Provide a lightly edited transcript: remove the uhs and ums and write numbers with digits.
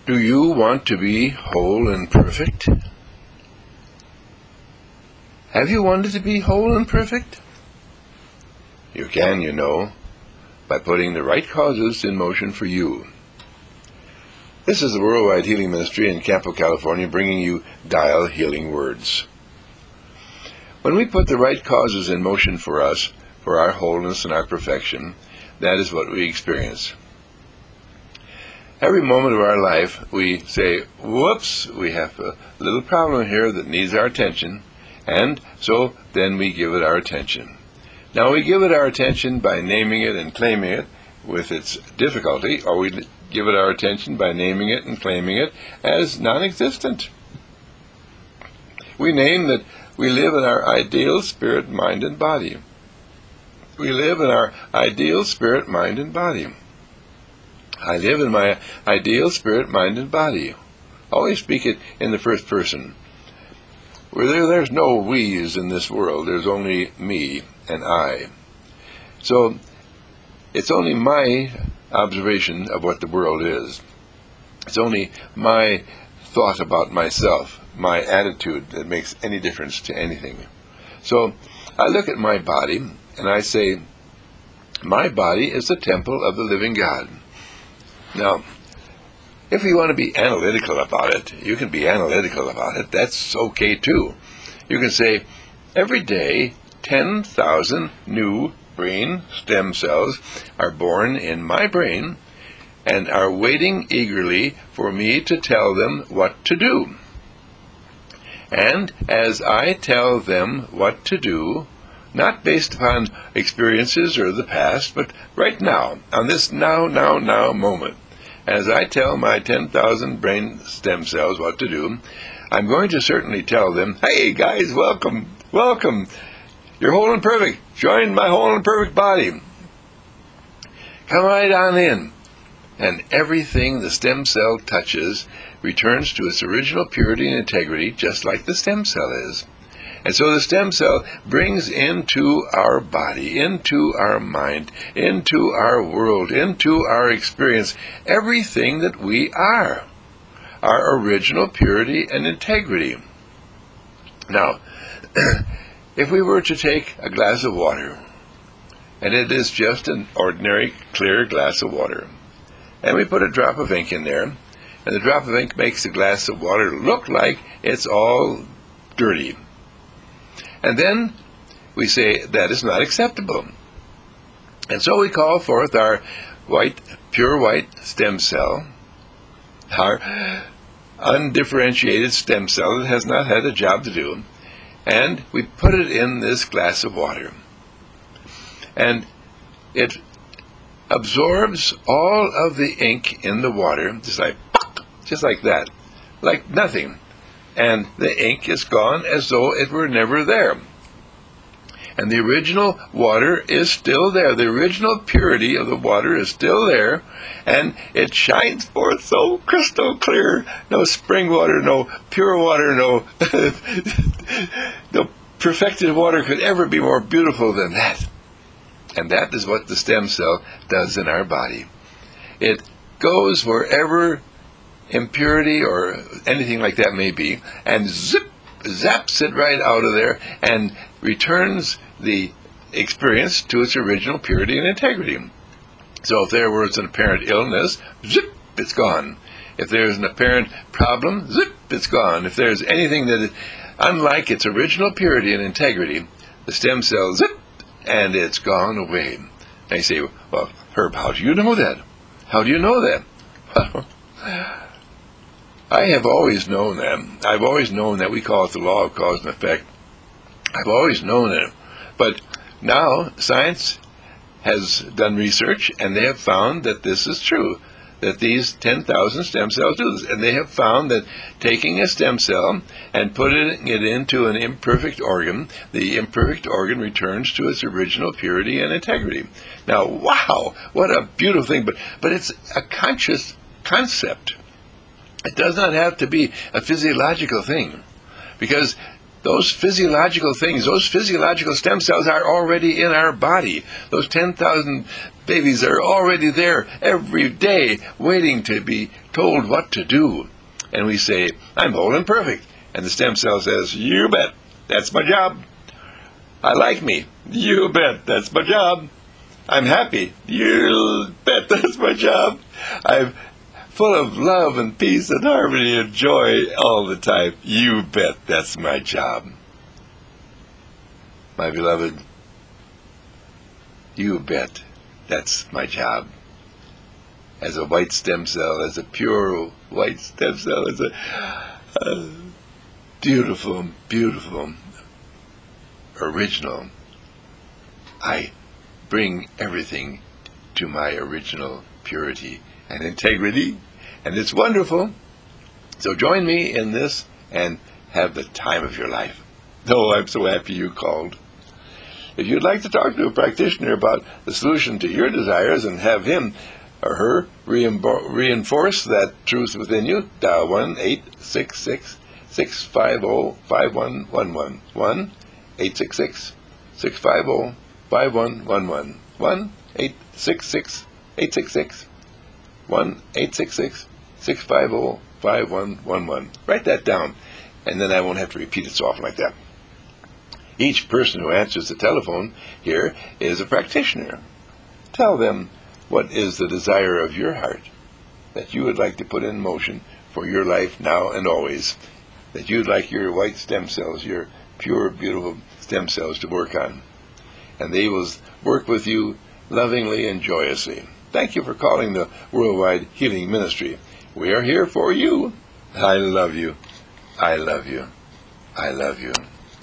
Do you want to be whole and perfect? Have you wanted to be whole and perfect? You can, you know, by putting the right causes in motion for you. This is the Worldwide Healing Ministry in Campo, California, bringing you Dial Healing Words. When we put the right causes in motion for us, for our wholeness and our perfection, that is what we experience. Every moment of our life, we say, whoops, we have a little problem here that needs our attention, and so then we give it our attention. Now, we give it our attention by naming it and claiming it with its difficulty, or we give it our attention by naming it and claiming it as non-existent. We name that we live in our ideal spirit, mind, and body. We live in our ideal spirit, mind, and body. I live in my ideal spirit, mind, and body. Always speak it in the first person. There's no we's in this world. There's only me and I. So it's only my observation of what the world is. It's only my thought about myself, my attitude, that makes any difference to anything. So I look at my body and I say, my body is the temple of the living God. Now, if you want to be analytical about it, you can be analytical about it. That's okay too. You can say, every day 10,000 new brain stem cells are born in my brain and are waiting eagerly for me to tell them what to do. And as I tell them what to do, not based upon experiences or the past, but right now, on this now moment, as I tell my 10,000 brain stem cells what to do, I'm going to certainly tell them, hey guys, welcome. You're whole and perfect. Join my whole and perfect body. Come right on in. And everything the stem cell touches returns to its original purity and integrity, just like the stem cell is. And so the stem cell brings into our body, into our mind, into our world, into our experience, everything that we are, our original purity and integrity. Now, if we were to take a glass of water, and it is just an ordinary clear glass of water, and we put a drop of ink in there, and the drop of ink makes the glass of water look like it's all dirty. And then we say that is not acceptable. And so we call forth our pure white stem cell, our undifferentiated stem cell that has not had a job to do, and we put it in this glass of water. And it absorbs all of the ink in the water, just like that, like nothing. And the ink is gone as though it were never there. And the original water is still there. The original purity of the water is still there, and it shines forth so crystal clear. No spring water, no pure water, no perfected water could ever be more beautiful than that. And that is what the stem cell does in our body. It goes wherever impurity or anything like that may be, and zaps it right out of there and returns the experience to its original purity and integrity. So if there was an apparent illness, it's gone. If there's an apparent problem, it's gone. If there's anything that is unlike its original purity and integrity, the stem cell, and it's gone away. And you say, well, Herb, how do you know that? How do you know that? Well, I have always known that. I've always known that. We call it the law of cause and effect. I've always known it. But now science has done research, and they have found that this is true, that these 10,000 stem cells do this. And they have found that taking a stem cell and putting it into an imperfect organ, the imperfect organ returns to its original purity and integrity. Now, wow, what a beautiful thing. But it's a conscious concept. It does not have to be a physiological thing, because those physiological things, those physiological stem cells are already in our body. Those 10,000 babies are already there every day waiting to be told what to do. And we say, I'm whole and perfect. And the stem cell says, you bet, that's my job. I like me. You bet, that's my job. I'm happy. You bet, that's my job. I'm full of love and peace and harmony and joy all the time. You bet, that's my job. My beloved, you bet, that's my job. As a white stem cell, as a pure white stem cell, as a beautiful, beautiful, original, I bring everything to my original purity and integrity, and it's wonderful. So join me in this and have the time of your life. Oh, I'm so happy you called. If you'd like to talk to a practitioner about the solution to your desires and have him or her reinforce that truth within you, dial 1-866-650-5111. 1-866-650-5111. 1-866-650-5111. Write that down, and then I won't have to repeat it so often like that. Each person who answers the telephone here is a practitioner. Tell them what is the desire of your heart that you would like to put in motion for your life now and always, that you'd like your white stem cells, your pure, beautiful stem cells to work on. And they will work with you lovingly and joyously. Thank you for calling the Worldwide Healing Ministry. We are here for you. I love you. I love you. I love you.